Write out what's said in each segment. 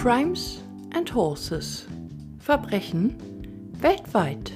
Crimes and Horses. Verbrechen weltweit.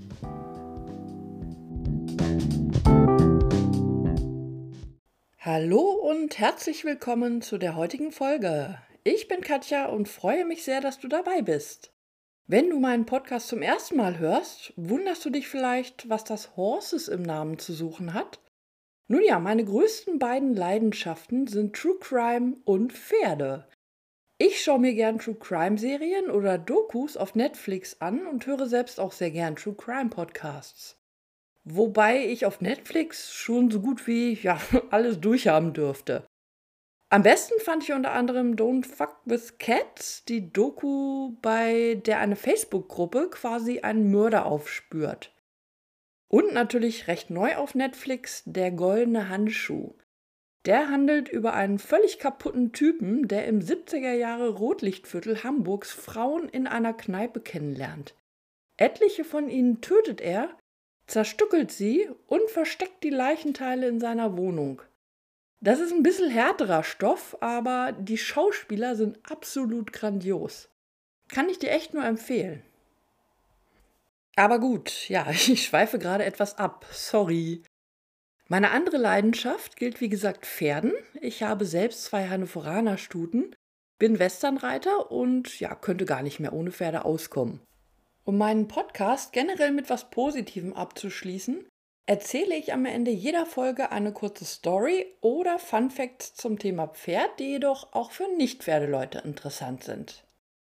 Hallo und herzlich willkommen zu der heutigen Folge. Ich bin Katja und freue mich sehr, dass du dabei bist. Wenn du meinen Podcast zum ersten Mal hörst, wunderst du dich vielleicht, was das Horses im Namen zu suchen hat? Nun ja, meine größten beiden Leidenschaften sind True Crime und Pferde. Ich schaue mir gern True Crime Serien oder Dokus auf Netflix an und höre selbst auch sehr gern True Crime Podcasts. Wobei ich auf Netflix schon so gut wie alles durchhaben dürfte. Am besten fand ich unter anderem Don't Fuck with Cats, die Doku, bei der eine Facebook-Gruppe quasi einen Mörder aufspürt. Und natürlich recht neu auf Netflix, Der goldene Handschuh. Der handelt über einen völlig kaputten Typen, der im 70er Jahre Rotlichtviertel Hamburgs Frauen in einer Kneipe kennenlernt. Etliche von ihnen tötet er, zerstückelt sie und versteckt die Leichenteile in seiner Wohnung. Das ist ein bisschen härterer Stoff, aber die Schauspieler sind absolut grandios. Kann ich dir echt nur empfehlen. Aber gut, ich schweife gerade etwas ab. Sorry. Meine andere Leidenschaft gilt wie gesagt Pferden. Ich habe selbst 2 Hannoveraner-Stuten, bin Westernreiter und könnte gar nicht mehr ohne Pferde auskommen. Um meinen Podcast generell mit was Positivem abzuschließen, erzähle ich am Ende jeder Folge eine kurze Story oder Fun Facts zum Thema Pferd, die jedoch auch für Nicht-Pferdeleute interessant sind.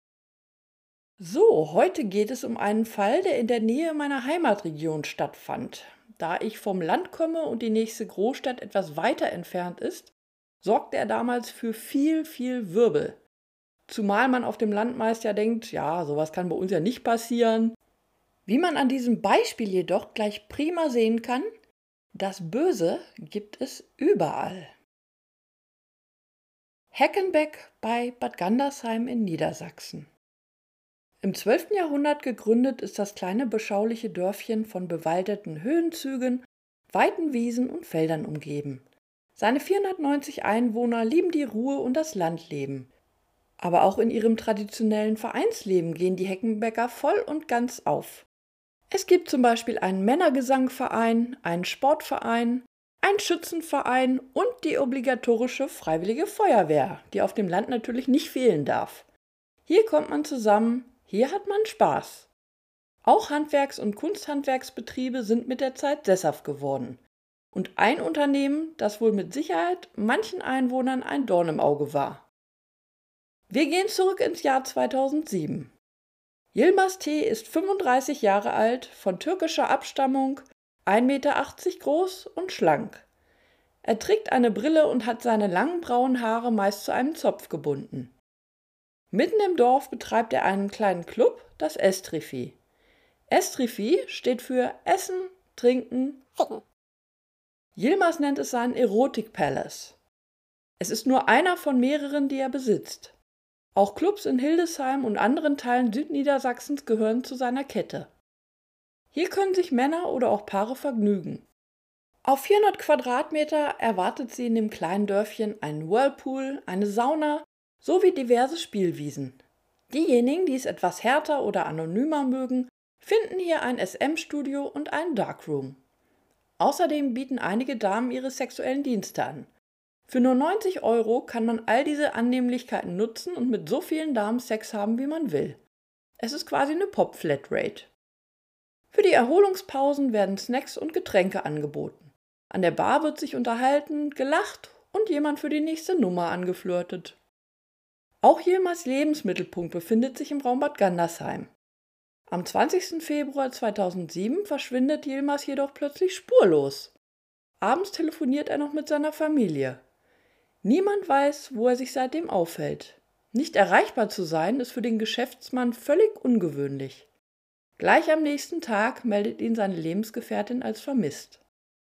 So, heute geht es um einen Fall, der in der Nähe meiner Heimatregion stattfand. Da ich vom Land komme und die nächste Großstadt etwas weiter entfernt ist, sorgte er damals für viel, viel Wirbel. Zumal man auf dem Land meist denkt, sowas kann bei uns ja nicht passieren. Wie man an diesem Beispiel jedoch gleich prima sehen kann, das Böse gibt es überall. Heckenbeck bei Bad Gandersheim in Niedersachsen. Im 12. Jahrhundert gegründet ist das kleine beschauliche Dörfchen von bewaldeten Höhenzügen, weiten Wiesen und Feldern umgeben. Seine 490 Einwohner lieben die Ruhe und das Landleben. Aber auch in ihrem traditionellen Vereinsleben gehen die Heckenbecker voll und ganz auf. Es gibt zum Beispiel einen Männergesangverein, einen Sportverein, einen Schützenverein und die obligatorische Freiwillige Feuerwehr, die auf dem Land natürlich nicht fehlen darf. Hier kommt man zusammen, hier hat man Spaß. Auch Handwerks- und Kunsthandwerksbetriebe sind mit der Zeit sesshaft geworden. Und ein Unternehmen, das wohl mit Sicherheit manchen Einwohnern ein Dorn im Auge war. Wir gehen zurück ins Jahr 2007. Yilmaz T. ist 35 Jahre alt, von türkischer Abstammung, 1,80 Meter groß und schlank. Er trägt eine Brille und hat seine langen braunen Haare meist zu einem Zopf gebunden. Mitten im Dorf betreibt er einen kleinen Club, das Estrifi. Estrifi steht für Essen, Trinken, Ficken. Yilmaz nennt es seinen Erotik-Palace. Es ist nur einer von mehreren, die er besitzt. Auch Clubs in Hildesheim und anderen Teilen Südniedersachsens gehören zu seiner Kette. Hier können sich Männer oder auch Paare vergnügen. Auf 400 Quadratmeter erwartet sie in dem kleinen Dörfchen einen Whirlpool, eine Sauna sowie diverse Spielwiesen. Diejenigen, die es etwas härter oder anonymer mögen, finden hier ein SM-Studio und einen Darkroom. Außerdem bieten einige Damen ihre sexuellen Dienste an. Für nur 90 € kann man all diese Annehmlichkeiten nutzen und mit so vielen Damen Sex haben, wie man will. Es ist quasi eine Pop-Flatrate. Für die Erholungspausen werden Snacks und Getränke angeboten. An der Bar wird sich unterhalten, gelacht und jemand für die nächste Nummer angeflirtet. Auch Yilmaz Lebensmittelpunkt befindet sich im Raum Bad Gandersheim. Am 20. Februar 2007 verschwindet Yilmaz jedoch plötzlich spurlos. Abends telefoniert er noch mit seiner Familie. Niemand weiß, wo er sich seitdem aufhält. Nicht erreichbar zu sein, ist für den Geschäftsmann völlig ungewöhnlich. Gleich am nächsten Tag meldet ihn seine Lebensgefährtin als vermisst.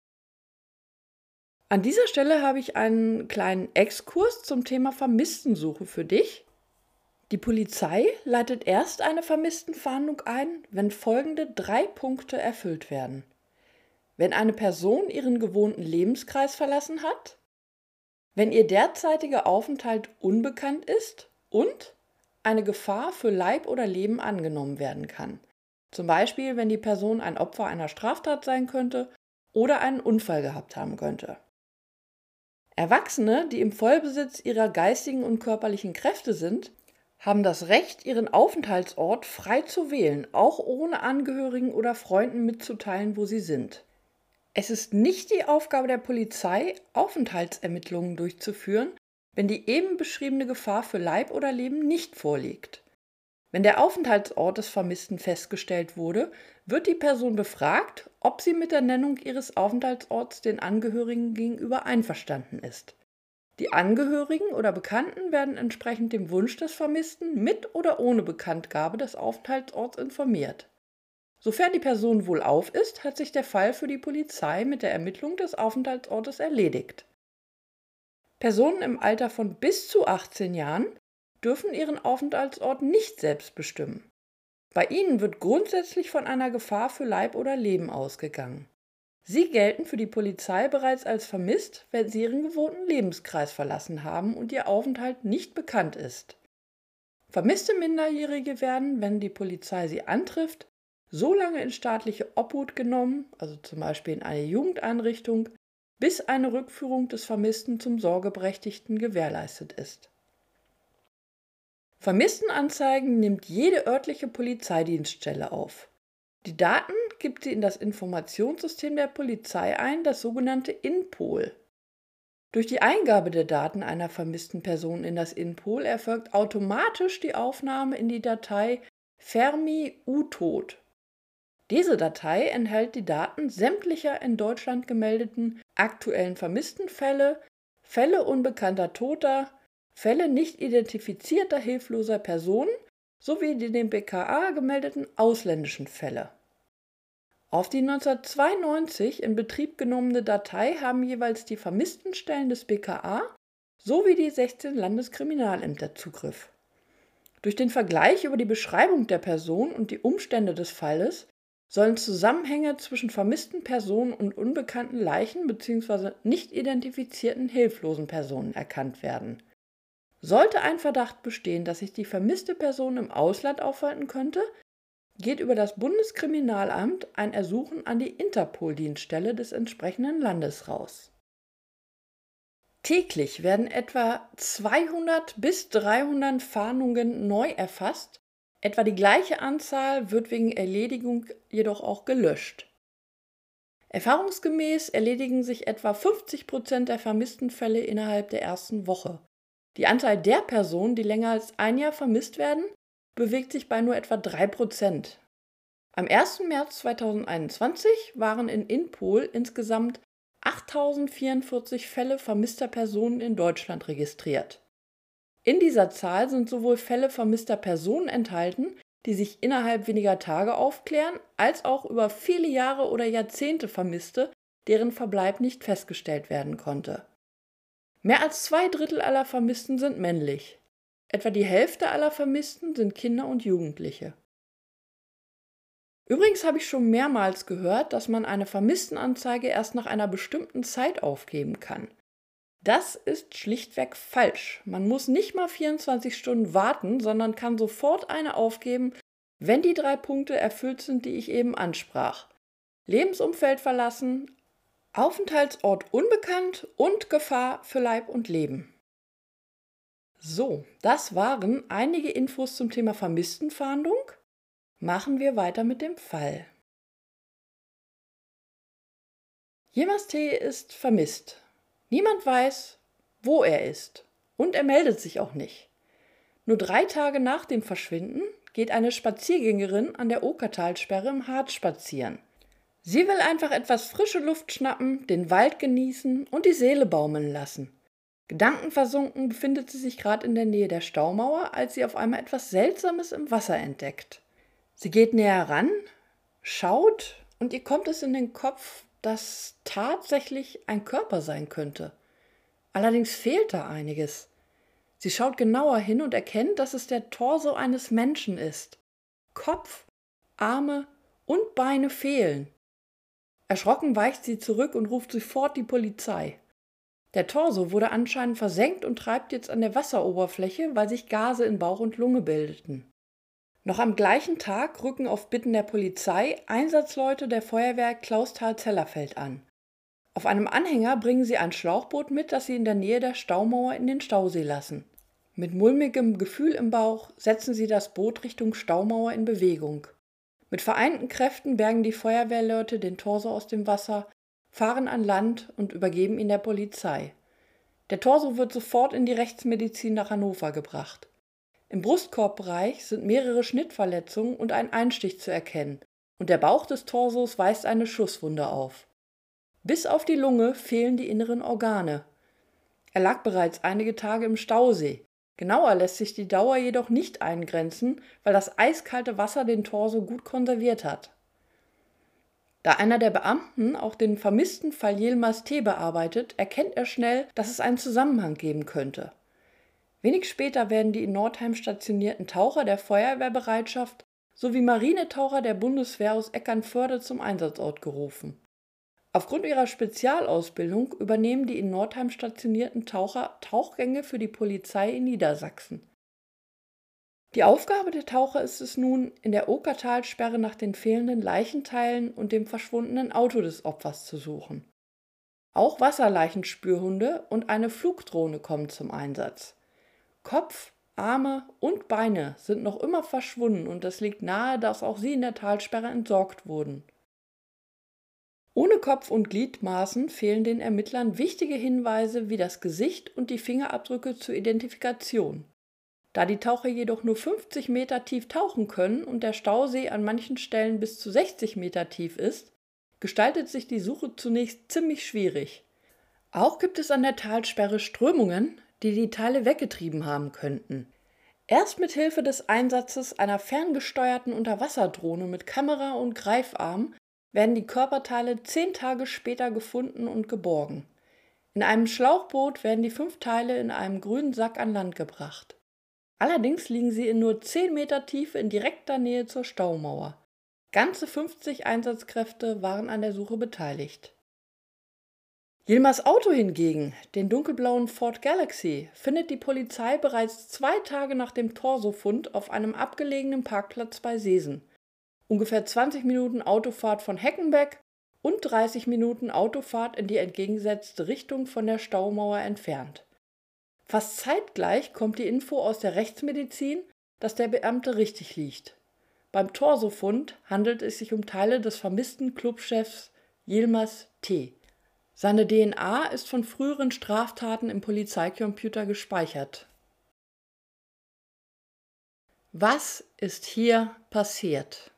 An dieser Stelle habe ich einen kleinen Exkurs zum Thema Vermisstensuche für dich. Die Polizei leitet erst eine Vermisstenfahndung ein, wenn folgende 3 Punkte erfüllt werden. Wenn eine Person ihren gewohnten Lebenskreis verlassen hat, wenn ihr derzeitiger Aufenthalt unbekannt ist und eine Gefahr für Leib oder Leben angenommen werden kann. Zum Beispiel, wenn die Person ein Opfer einer Straftat sein könnte oder einen Unfall gehabt haben könnte. Erwachsene, die im Vollbesitz ihrer geistigen und körperlichen Kräfte sind, haben das Recht, ihren Aufenthaltsort frei zu wählen, auch ohne Angehörigen oder Freunden mitzuteilen, wo sie sind. Es ist nicht die Aufgabe der Polizei, Aufenthaltsermittlungen durchzuführen, wenn die eben beschriebene Gefahr für Leib oder Leben nicht vorliegt. Wenn der Aufenthaltsort des Vermissten festgestellt wurde, wird die Person befragt, ob sie mit der Nennung ihres Aufenthaltsorts den Angehörigen gegenüber einverstanden ist. Die Angehörigen oder Bekannten werden entsprechend dem Wunsch des Vermissten mit oder ohne Bekanntgabe des Aufenthaltsorts informiert. Sofern die Person wohlauf ist, hat sich der Fall für die Polizei mit der Ermittlung des Aufenthaltsortes erledigt. Personen im Alter von bis zu 18 Jahren dürfen ihren Aufenthaltsort nicht selbst bestimmen. Bei ihnen wird grundsätzlich von einer Gefahr für Leib oder Leben ausgegangen. Sie gelten für die Polizei bereits als vermisst, wenn sie ihren gewohnten Lebenskreis verlassen haben und ihr Aufenthalt nicht bekannt ist. Vermisste Minderjährige werden, wenn die Polizei sie antrifft, so lange in staatliche Obhut genommen, also zum Beispiel in eine Jugendeinrichtung, bis eine Rückführung des Vermissten zum Sorgeberechtigten gewährleistet ist. Vermisstenanzeigen nimmt jede örtliche Polizeidienststelle auf. Die Daten gibt sie in das Informationssystem der Polizei ein, das sogenannte INPOL. Durch die Eingabe der Daten einer vermissten Person in das INPOL erfolgt automatisch die Aufnahme in die Datei Fermi-U-Tod. Diese Datei enthält die Daten sämtlicher in Deutschland gemeldeten aktuellen Vermisstenfälle, Fälle unbekannter Toter, Fälle nicht identifizierter hilfloser Personen sowie die dem BKA gemeldeten ausländischen Fälle. Auf die 1992 in Betrieb genommene Datei haben jeweils die Vermisstenstellen des BKA sowie die 16 Landeskriminalämter Zugriff. Durch den Vergleich über die Beschreibung der Person und die Umstände des Falles sollen Zusammenhänge zwischen vermissten Personen und unbekannten Leichen bzw. nicht identifizierten hilflosen Personen erkannt werden. Sollte ein Verdacht bestehen, dass sich die vermisste Person im Ausland aufhalten könnte, geht über das Bundeskriminalamt ein Ersuchen an die Interpol-Dienststelle des entsprechenden Landes raus. Täglich werden etwa 200 bis 300 Fahndungen neu erfasst, etwa die gleiche Anzahl wird wegen Erledigung jedoch auch gelöscht. Erfahrungsgemäß erledigen sich etwa 50% der vermissten Fälle innerhalb der ersten Woche. Die Anzahl der Personen, die länger als ein Jahr vermisst werden, bewegt sich bei nur etwa 3%. Am 1. März 2021 waren in INPOL insgesamt 8.044 Fälle vermisster Personen in Deutschland registriert. In dieser Zahl sind sowohl Fälle vermisster Personen enthalten, die sich innerhalb weniger Tage aufklären, als auch über viele Jahre oder Jahrzehnte Vermisste, deren Verbleib nicht festgestellt werden konnte. Mehr als 2/3 aller Vermissten sind männlich. Etwa die Hälfte aller Vermissten sind Kinder und Jugendliche. Übrigens habe ich schon mehrmals gehört, dass man eine Vermisstenanzeige erst nach einer bestimmten Zeit aufgeben kann. Das ist schlichtweg falsch. Man muss nicht mal 24 Stunden warten, sondern kann sofort eine aufgeben, wenn die 3 Punkte erfüllt sind, die ich eben ansprach. Lebensumfeld verlassen, Aufenthaltsort unbekannt und Gefahr für Leib und Leben. So, das waren einige Infos zum Thema Vermisstenfahndung. Machen wir weiter mit dem Fall. Jemas T. ist vermisst. Niemand weiß, wo er ist und er meldet sich auch nicht. Nur 3 Tage nach dem Verschwinden geht eine Spaziergängerin an der Okertalsperre im Harz spazieren. Sie will einfach etwas frische Luft schnappen, den Wald genießen und die Seele baumeln lassen. Gedankenversunken befindet sie sich gerade in der Nähe der Staumauer, als sie auf einmal etwas Seltsames im Wasser entdeckt. Sie geht näher ran, schaut und ihr kommt es in den Kopf, dass tatsächlich ein Körper sein könnte. Allerdings fehlt da einiges. Sie schaut genauer hin und erkennt, dass es der Torso eines Menschen ist. Kopf, Arme und Beine fehlen. Erschrocken weicht sie zurück und ruft sofort die Polizei. Der Torso wurde anscheinend versenkt und treibt jetzt an der Wasseroberfläche, weil sich Gase in Bauch und Lunge bildeten. Noch am gleichen Tag rücken auf Bitten der Polizei Einsatzleute der Feuerwehr Clausthal-Zellerfeld an. Auf einem Anhänger bringen sie ein Schlauchboot mit, das sie in der Nähe der Staumauer in den Stausee lassen. Mit mulmigem Gefühl im Bauch setzen sie das Boot Richtung Staumauer in Bewegung. Mit vereinten Kräften bergen die Feuerwehrleute den Torso aus dem Wasser, fahren an Land und übergeben ihn der Polizei. Der Torso wird sofort in die Rechtsmedizin nach Hannover gebracht. Im Brustkorbbereich sind mehrere Schnittverletzungen und ein Einstich zu erkennen, und der Bauch des Torsos weist eine Schusswunde auf. Bis auf die Lunge fehlen die inneren Organe. Er lag bereits einige Tage im Stausee. Genauer lässt sich die Dauer jedoch nicht eingrenzen, weil das eiskalte Wasser den Torso gut konserviert hat. Da einer der Beamten auch den vermissten Fall Yilmaz T. bearbeitet, erkennt er schnell, dass es einen Zusammenhang geben könnte. Wenig später werden die in Nordheim stationierten Taucher der Feuerwehrbereitschaft sowie Marinetaucher der Bundeswehr aus Eckernförde zum Einsatzort gerufen. Aufgrund ihrer Spezialausbildung übernehmen die in Nordheim stationierten Taucher Tauchgänge für die Polizei in Niedersachsen. Die Aufgabe der Taucher ist es nun, in der Okertalsperre nach den fehlenden Leichenteilen und dem verschwundenen Auto des Opfers zu suchen. Auch Wasserleichenspürhunde und eine Flugdrohne kommen zum Einsatz. Kopf, Arme und Beine sind noch immer verschwunden und es liegt nahe, dass auch sie in der Talsperre entsorgt wurden. Ohne Kopf und Gliedmaßen fehlen den Ermittlern wichtige Hinweise wie das Gesicht und die Fingerabdrücke zur Identifikation. Da die Taucher jedoch nur 50 Meter tief tauchen können und der Stausee an manchen Stellen bis zu 60 Meter tief ist, gestaltet sich die Suche zunächst ziemlich schwierig. Auch gibt es an der Talsperre Strömungen, die die Teile weggetrieben haben könnten. Erst mit Hilfe des Einsatzes einer ferngesteuerten Unterwasserdrohne mit Kamera und Greifarm werden die Körperteile 10 Tage später gefunden und geborgen. In einem Schlauchboot werden die 5 Teile in einem grünen Sack an Land gebracht. Allerdings liegen sie in nur 10 Meter Tiefe in direkter Nähe zur Staumauer. Ganze 50 Einsatzkräfte waren an der Suche beteiligt. Yilmaz' Auto hingegen, den dunkelblauen Ford Galaxy, findet die Polizei bereits 2 Tage nach dem Torsofund auf einem abgelegenen Parkplatz bei Seesen. Ungefähr 20 Minuten Autofahrt von Heckenbeck und 30 Minuten Autofahrt in die entgegengesetzte Richtung von der Staumauer entfernt. Fast zeitgleich kommt die Info aus der Rechtsmedizin, dass der Beamte richtig liegt. Beim Torsofund handelt es sich um Teile des vermissten Clubchefs Yilmaz T. Seine DNA ist von früheren Straftaten im Polizeicomputer gespeichert. Was ist hier passiert?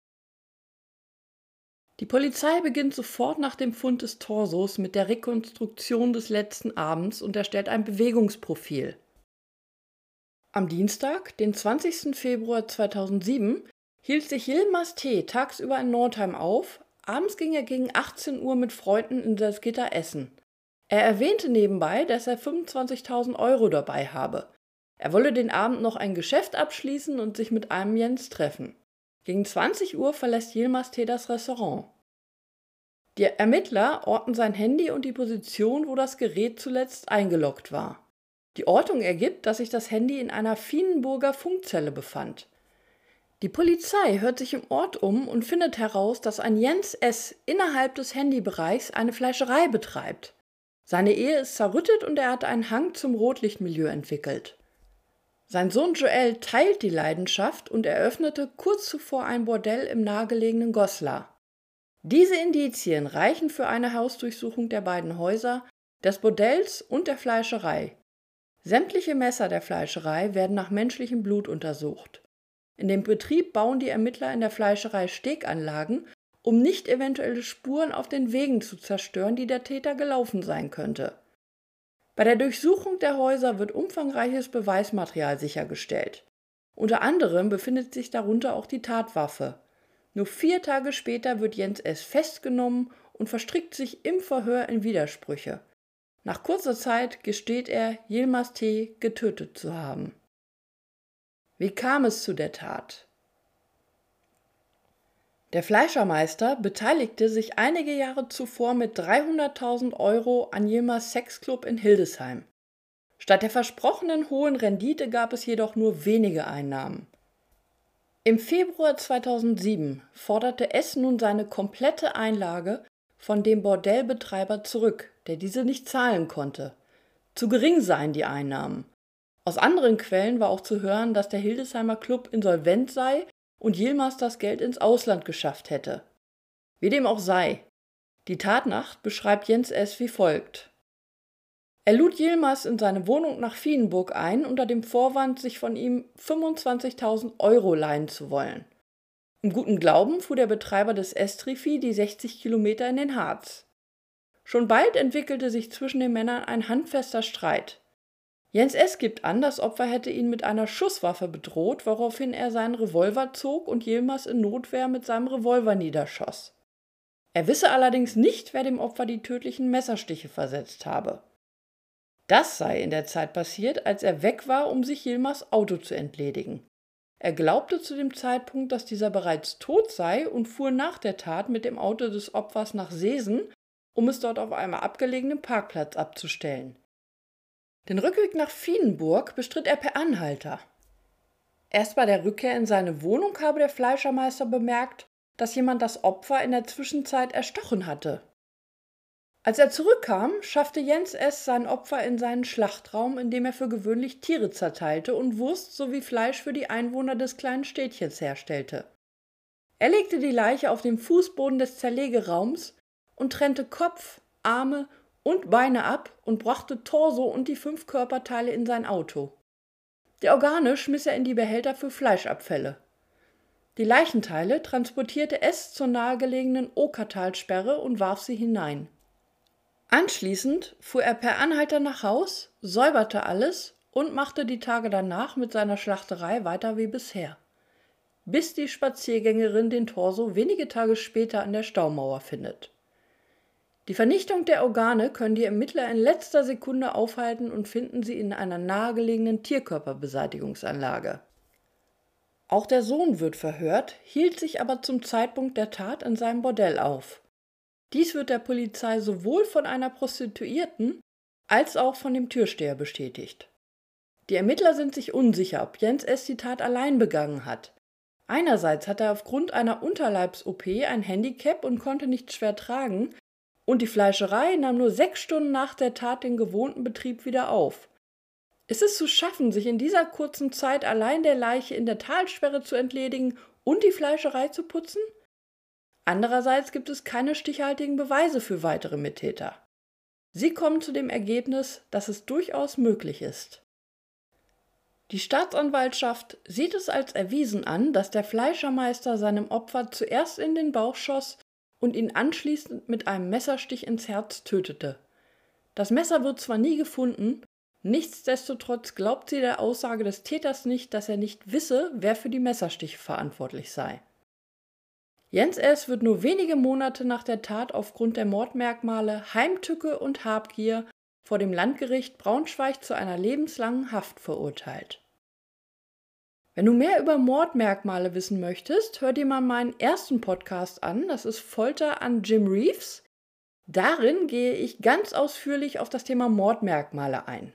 Die Polizei beginnt sofort nach dem Fund des Torsos mit der Rekonstruktion des letzten Abends und erstellt ein Bewegungsprofil. Am Dienstag, den 20. Februar 2007, hielt sich Yilmaz T. tagsüber in Nordheim auf. Abends ging er gegen 18 Uhr mit Freunden in Salzgitter essen. Er erwähnte nebenbei, dass er 25.000 Euro dabei habe. Er wolle den Abend noch ein Geschäft abschließen und sich mit einem Jens treffen. Gegen 20 Uhr verlässt Yilmaz T. das Restaurant. Die Ermittler orten sein Handy und die Position, wo das Gerät zuletzt eingeloggt war. Die Ortung ergibt, dass sich das Handy in einer Fienenburger Funkzelle befand. Die Polizei hört sich im Ort um und findet heraus, dass ein Jens S. innerhalb des Handybereichs eine Fleischerei betreibt. Seine Ehe ist zerrüttet und er hat einen Hang zum Rotlichtmilieu entwickelt. Sein Sohn Joel teilt die Leidenschaft und eröffnete kurz zuvor ein Bordell im nahegelegenen Goslar. Diese Indizien reichen für eine Hausdurchsuchung der beiden Häuser, des Bordells und der Fleischerei. Sämtliche Messer der Fleischerei werden nach menschlichem Blut untersucht. In dem Betrieb bauen die Ermittler in der Fleischerei Steganlagen, um nicht eventuelle Spuren auf den Wegen zu zerstören, die der Täter gelaufen sein könnte. Bei der Durchsuchung der Häuser wird umfangreiches Beweismaterial sichergestellt. Unter anderem befindet sich darunter auch die Tatwaffe. Nur 4 Tage später wird Jens S. festgenommen und verstrickt sich im Verhör in Widersprüche. Nach kurzer Zeit gesteht er, Yilmaz T. getötet zu haben. Wie kam es zu der Tat? Der Fleischermeister beteiligte sich einige Jahre zuvor mit 300.000 Euro an Yilmaz Sexclub in Hildesheim. Statt der versprochenen hohen Rendite gab es jedoch nur wenige Einnahmen. Im Februar 2007 forderte S. nun seine komplette Einlage von dem Bordellbetreiber zurück, der diese nicht zahlen konnte. Zu gering seien die Einnahmen. Aus anderen Quellen war auch zu hören, dass der Hildesheimer Club insolvent sei und Yilmaz das Geld ins Ausland geschafft hätte. Wie dem auch sei, die Tatnacht beschreibt Jens S. wie folgt. Er lud Yilmaz in seine Wohnung nach Vienburg ein, unter dem Vorwand, sich von ihm 25.000 Euro leihen zu wollen. Im guten Glauben fuhr der Betreiber des Estrifi die 60 Kilometer in den Harz. Schon bald entwickelte sich zwischen den Männern ein handfester Streit. Jens S. gibt an, das Opfer hätte ihn mit einer Schusswaffe bedroht, woraufhin er seinen Revolver zog und Yilmaz in Notwehr mit seinem Revolver niederschoss. Er wisse allerdings nicht, wer dem Opfer die tödlichen Messerstiche versetzt habe. Das sei in der Zeit passiert, als er weg war, um sich Yilmaz' Auto zu entledigen. Er glaubte zu dem Zeitpunkt, dass dieser bereits tot sei und fuhr nach der Tat mit dem Auto des Opfers nach Seesen, um es dort auf einem abgelegenen Parkplatz abzustellen. Den Rückweg nach Vienburg bestritt er per Anhalter. Erst bei der Rückkehr in seine Wohnung habe der Fleischermeister bemerkt, dass jemand das Opfer in der Zwischenzeit erstochen hatte. Als er zurückkam, schaffte Jens S. sein Opfer in seinen Schlachtraum, in dem er für gewöhnlich Tiere zerteilte und Wurst sowie Fleisch für die Einwohner des kleinen Städtchens herstellte. Er legte die Leiche auf den Fußboden des Zerlegeraums und trennte Kopf, Arme und Beine ab und brachte Torso und die 5 Körperteile in sein Auto. Die Organe schmiss er in die Behälter für Fleischabfälle. Die Leichenteile transportierte S. zur nahegelegenen Okertalsperre und warf sie hinein. Anschließend fuhr er per Anhalter nach Haus, säuberte alles und machte die Tage danach mit seiner Schlachterei weiter wie bisher, bis die Spaziergängerin den Torso wenige Tage später an der Staumauer findet. Die Vernichtung der Organe können die Ermittler in letzter Sekunde aufhalten und finden sie in einer nahegelegenen Tierkörperbeseitigungsanlage. Auch der Sohn wird verhört, hielt sich aber zum Zeitpunkt der Tat in seinem Bordell auf. Dies wird der Polizei sowohl von einer Prostituierten als auch von dem Türsteher bestätigt. Die Ermittler sind sich unsicher, ob Jens S. die Tat allein begangen hat. Einerseits hat er aufgrund einer Unterleibs-OP ein Handicap und konnte nicht schwer tragen, und die Fleischerei nahm nur 6 Stunden nach der Tat den gewohnten Betrieb wieder auf. Ist es zu schaffen, sich in dieser kurzen Zeit allein der Leiche in der Talsperre zu entledigen und die Fleischerei zu putzen? Andererseits gibt es keine stichhaltigen Beweise für weitere Mittäter. Sie kommen zu dem Ergebnis, dass es durchaus möglich ist. Die Staatsanwaltschaft sieht es als erwiesen an, dass der Fleischermeister seinem Opfer zuerst in den Bauch schoss und ihn anschließend mit einem Messerstich ins Herz tötete. Das Messer wird zwar nie gefunden, nichtsdestotrotz glaubt sie der Aussage des Täters nicht, dass er nicht wisse, wer für die Messerstiche verantwortlich sei. Jens S. wird nur wenige Monate nach der Tat aufgrund der Mordmerkmale Heimtücke und Habgier vor dem Landgericht Braunschweig zu einer lebenslangen Haft verurteilt. Wenn du mehr über Mordmerkmale wissen möchtest, hör dir mal meinen ersten Podcast an, das ist Folter an Jim Reeves. Darin gehe ich ganz ausführlich auf das Thema Mordmerkmale ein.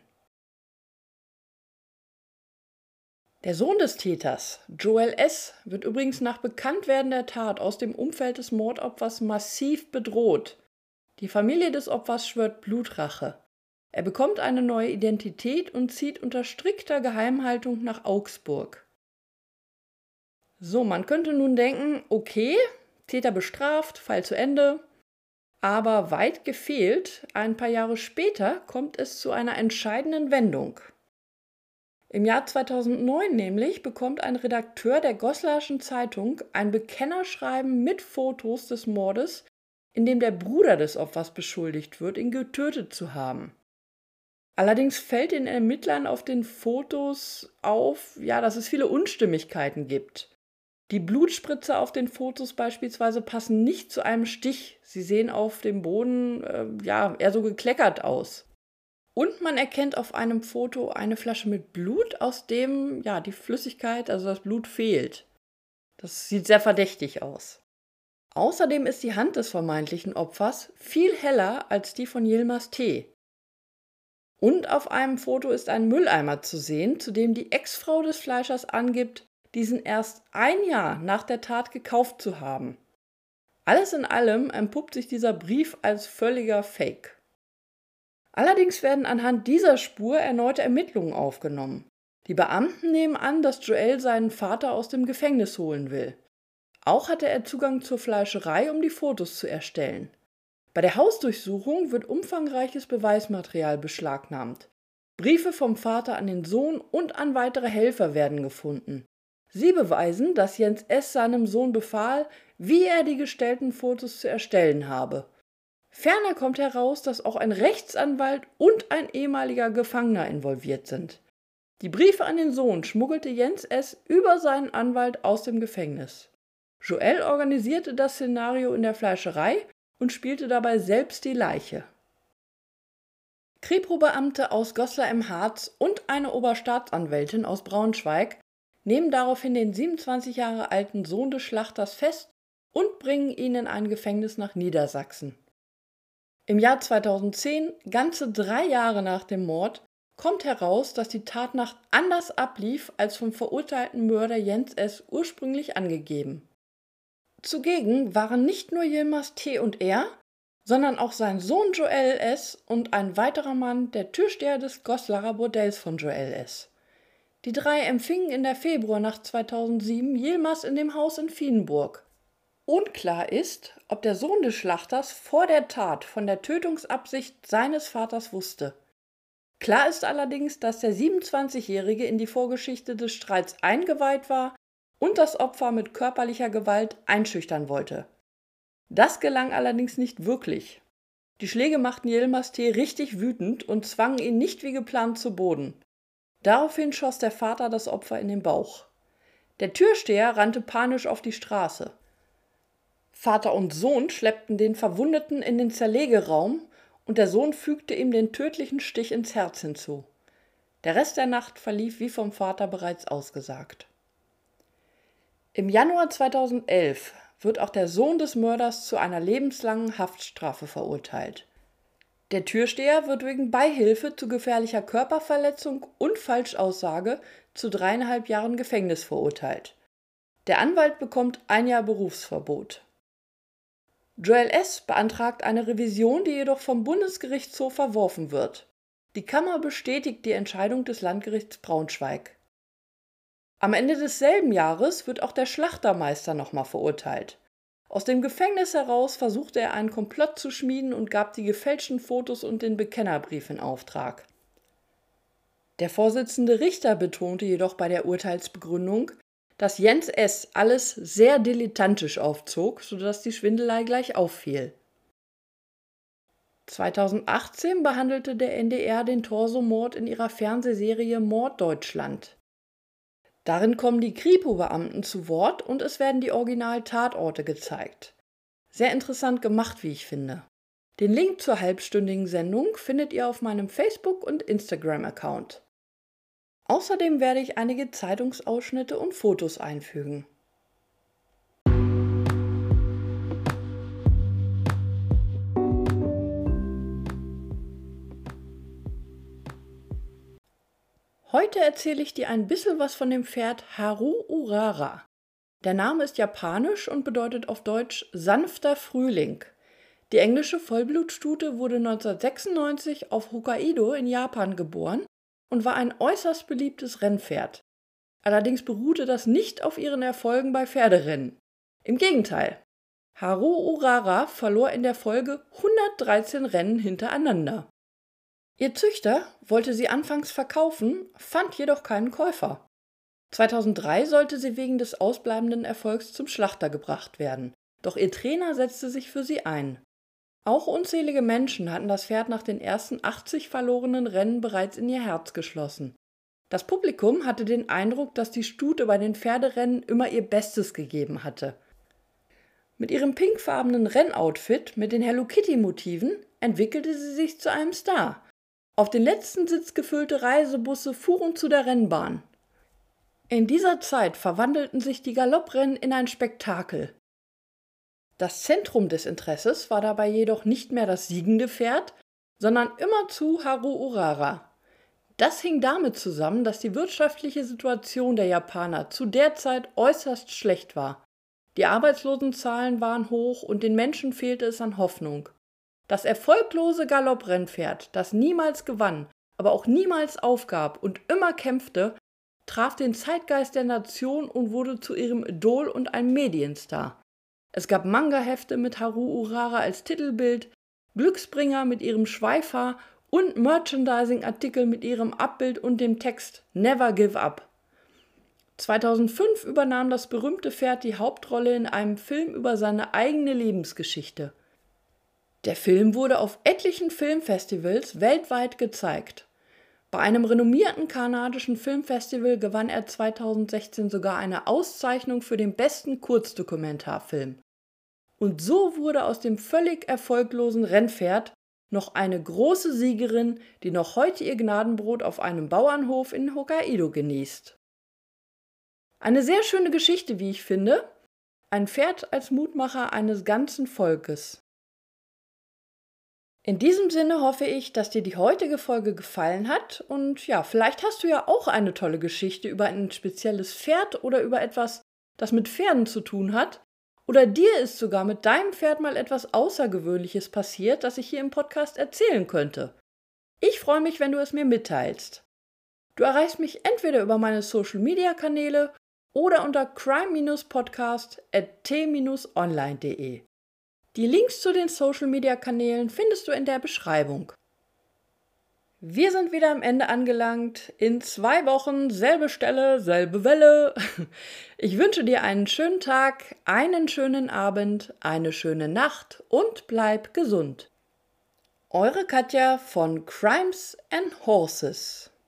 Der Sohn des Täters, Joel S., wird übrigens nach Bekanntwerden der Tat aus dem Umfeld des Mordopfers massiv bedroht. Die Familie des Opfers schwört Blutrache. Er bekommt eine neue Identität und zieht unter strikter Geheimhaltung nach Augsburg. So, man könnte nun denken, okay, Täter bestraft, Fall zu Ende. Aber weit gefehlt, ein paar Jahre später kommt es zu einer entscheidenden Wendung. Im Jahr 2009 nämlich bekommt ein Redakteur der Goslarschen Zeitung ein Bekennerschreiben mit Fotos des Mordes, in dem der Bruder des Opfers beschuldigt wird, ihn getötet zu haben. Allerdings fällt den Ermittlern auf den Fotos auf, dass es viele Unstimmigkeiten gibt. Die Blutspritze auf den Fotos beispielsweise passen nicht zu einem Stich. Sie sehen auf dem Boden eher so gekleckert aus. Und man erkennt auf einem Foto eine Flasche mit Blut, aus dem die Flüssigkeit, also das Blut, fehlt. Das sieht sehr verdächtig aus. Außerdem ist die Hand des vermeintlichen Opfers viel heller als die von Yilmaz T. Und auf einem Foto ist ein Mülleimer zu sehen, zu dem die Ex-Frau des Fleischers angibt, diesen erst ein Jahr nach der Tat gekauft zu haben. Alles in allem entpuppt sich dieser Brief als völliger Fake. Allerdings werden anhand dieser Spur erneute Ermittlungen aufgenommen. Die Beamten nehmen an, dass Joel seinen Vater aus dem Gefängnis holen will. Auch hatte er Zugang zur Fleischerei, um die Fotos zu erstellen. Bei der Hausdurchsuchung wird umfangreiches Beweismaterial beschlagnahmt. Briefe vom Vater an den Sohn und an weitere Helfer werden gefunden. Sie beweisen, dass Jens S. seinem Sohn befahl, wie er die gestellten Fotos zu erstellen habe. Ferner kommt heraus, dass auch ein Rechtsanwalt und ein ehemaliger Gefangener involviert sind. Die Briefe an den Sohn schmuggelte Jens S. über seinen Anwalt aus dem Gefängnis. Joel organisierte das Szenario in der Fleischerei und spielte dabei selbst die Leiche. Kripo-Beamte aus Goslar im Harz und eine Oberstaatsanwältin aus Braunschweig nehmen daraufhin den 27 Jahre alten Sohn des Schlachters fest und bringen ihn in ein Gefängnis nach Niedersachsen. Im Jahr 2010, ganze 3 Jahre nach dem Mord, kommt heraus, dass die Tatnacht anders ablief als vom verurteilten Mörder Jens S. ursprünglich angegeben. Zugegen waren nicht nur Yilmaz T. und er, sondern auch sein Sohn Joel S. und ein weiterer Mann, der Türsteher des Goslarer Bordells von Joel S. Die 3 empfingen in der Februarnacht 2007 Yilmaz in dem Haus in Vienburg. Unklar ist, ob der Sohn des Schlachters vor der Tat von der Tötungsabsicht seines Vaters wusste. Klar ist allerdings, dass der 27-Jährige in die Vorgeschichte des Streits eingeweiht war und das Opfer mit körperlicher Gewalt einschüchtern wollte. Das gelang allerdings nicht wirklich. Die Schläge machten Yilmaz T. richtig wütend und zwangen ihn nicht wie geplant zu Boden. Daraufhin schoss der Vater das Opfer in den Bauch. Der Türsteher rannte panisch auf die Straße. Vater und Sohn schleppten den Verwundeten in den Zerlegeraum und der Sohn fügte ihm den tödlichen Stich ins Herz hinzu. Der Rest der Nacht verlief wie vom Vater bereits ausgesagt. Im Januar 2011 wird auch der Sohn des Mörders zu einer lebenslangen Haftstrafe verurteilt. Der Türsteher wird wegen Beihilfe zu gefährlicher Körperverletzung und Falschaussage zu 3,5 Jahren Gefängnis verurteilt. Der Anwalt bekommt 1 Jahr Berufsverbot. Joel S. beantragt eine Revision, die jedoch vom Bundesgerichtshof verworfen wird. Die Kammer bestätigt die Entscheidung des Landgerichts Braunschweig. Am Ende desselben Jahres wird auch der Schlachtermeister nochmal verurteilt. Aus dem Gefängnis heraus versuchte er einen Komplott zu schmieden und gab die gefälschten Fotos und den Bekennerbrief in Auftrag. Der Vorsitzende Richter betonte jedoch bei der Urteilsbegründung, dass Jens S. alles sehr dilettantisch aufzog, sodass die Schwindelei gleich auffiel. 2018 behandelte der NDR den Torso-Mord in ihrer Fernsehserie Morddeutschland. Darin kommen die Kripo-Beamten zu Wort und es werden die Original-Tatorte gezeigt. Sehr interessant gemacht, wie ich finde. Den Link zur halbstündigen Sendung findet ihr auf meinem Facebook- und Instagram-Account. Außerdem werde ich einige Zeitungsausschnitte und Fotos einfügen. Heute erzähle ich dir ein bisschen was von dem Pferd Haru Urara. Der Name ist japanisch und bedeutet auf Deutsch sanfter Frühling. Die englische Vollblutstute wurde 1996 auf Hokkaido in Japan geboren und war ein äußerst beliebtes Rennpferd. Allerdings beruhte das nicht auf ihren Erfolgen bei Pferderennen. Im Gegenteil. Haru Urara verlor in der Folge 113 Rennen hintereinander. Ihr Züchter wollte sie anfangs verkaufen, fand jedoch keinen Käufer. 2003 sollte sie wegen des ausbleibenden Erfolgs zum Schlachter gebracht werden, doch ihr Trainer setzte sich für sie ein. Auch unzählige Menschen hatten das Pferd nach den ersten 80 verlorenen Rennen bereits in ihr Herz geschlossen. Das Publikum hatte den Eindruck, dass die Stute bei den Pferderennen immer ihr Bestes gegeben hatte. Mit ihrem pinkfarbenen Rennoutfit mit den Hello Kitty-Motiven entwickelte sie sich zu einem Star. Auf den letzten Sitz gefüllte Reisebusse fuhren zu der Rennbahn. In dieser Zeit verwandelten sich die Galopprennen in ein Spektakel. Das Zentrum des Interesses war dabei jedoch nicht mehr das siegende Pferd, sondern immerzu Haru Urara. Das hing damit zusammen, dass die wirtschaftliche Situation der Japaner zu der Zeit äußerst schlecht war. Die Arbeitslosenzahlen waren hoch und den Menschen fehlte es an Hoffnung. Das erfolglose Galopprennpferd, das niemals gewann, aber auch niemals aufgab und immer kämpfte, traf den Zeitgeist der Nation und wurde zu ihrem Idol und einem Medienstar. Es gab Manga-Hefte mit Haru Urara als Titelbild, Glücksbringer mit ihrem Schweifhaar und Merchandising-Artikel mit ihrem Abbild und dem Text Never Give Up. 2005 übernahm das berühmte Pferd die Hauptrolle in einem Film über seine eigene Lebensgeschichte. Der Film wurde auf etlichen Filmfestivals weltweit gezeigt. Bei einem renommierten kanadischen Filmfestival gewann er 2016 sogar eine Auszeichnung für den besten Kurzdokumentarfilm. Und so wurde aus dem völlig erfolglosen Rennpferd noch eine große Siegerin, die noch heute ihr Gnadenbrot auf einem Bauernhof in Hokkaido genießt. Eine sehr schöne Geschichte, wie ich finde. Ein Pferd als Mutmacher eines ganzen Volkes. In diesem Sinne hoffe ich, dass dir die heutige Folge gefallen hat und ja, vielleicht hast du ja auch eine tolle Geschichte über ein spezielles Pferd oder über etwas, das mit Pferden zu tun hat. Oder dir ist sogar mit deinem Pferd mal etwas Außergewöhnliches passiert, das ich hier im Podcast erzählen könnte. Ich freue mich, wenn du es mir mitteilst. Du erreichst mich entweder über meine Social-Media-Kanäle oder unter crime-podcast@t-online.de. Die Links zu den Social-Media-Kanälen findest du in der Beschreibung. Wir sind wieder am Ende angelangt. In 2 Wochen, selbe Stelle, selbe Welle. Ich wünsche dir einen schönen Tag, einen schönen Abend, eine schöne Nacht und bleib gesund. Eure Katja von Crimes and Horses.